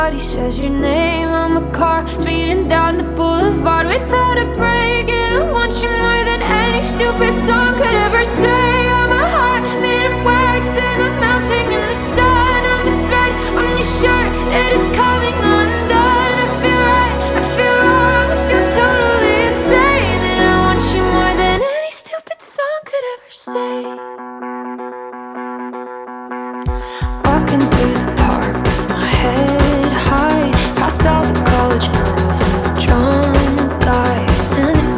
He says your name on the car, speeding down the boulevard without a break. And I want you more than any stupid song could ever say. I'm a heart made of wax and I'm melting in the sun. I'm a thread on your shirt, it is coming undone. I feel right, I feel wrong, I feel totally insane. And I want you more than any stupid song could ever say. Walking through the